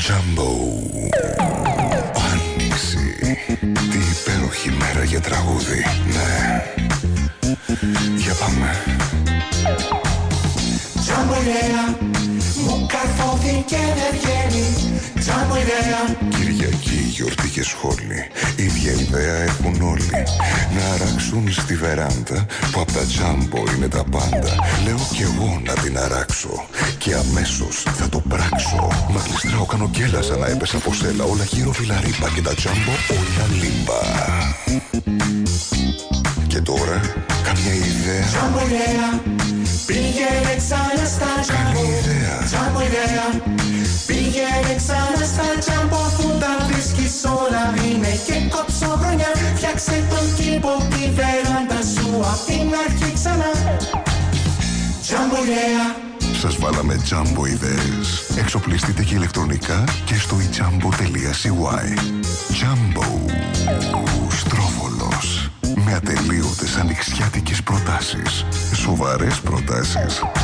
Τζάμπο. Άνοιξη. Τι υπέροχη μέρα για τραγούδι. Ναι. Για πάμε. Τζάμπο ιδέα, μου καρφώθηκε δεν βγαίνει. Τζάμπο ιδέα. Κυριακή, γιορτή και σχόλη. Ίδια ιδέα έχουν όλοι. Να αράξουν στη βεράντα που απ' τα Τζάμπο είναι τα πάντα. Λέω κι εγώ να την αράξω και αμέσως θα το πράξω. Μα γλιστράω, κάνω γκέλα σαν να έπεσα από σέλα. Όλα γύρω φιλαρίπα και τα Τζάμπο όλα λίμπα. Και τώρα, καμιά ιδέα. Τζάμπο ιδέα, πήγαινε ξανά στα Τζάμπο. Τζάμπο ιδέα, πήγαινε ξανά στα Τζάμπο. Αφού τα βρίσκεις όλα είναι και κόψω χρονιά. Φτιάξε τον κήπο, τη βεράντα σου απ' την αρχή ξανά. Τζάμπο ιδέα. Σας βάλαμε Τζάμπο ιδέες. Εξοπλιστείτε και ηλεκτρονικά και στο ijambo.cy. Τζάμπο. Στρόβολος. Με ατελείωτες ανοιξιάτικες προτάσεις. Σοβαρές προτάσεις.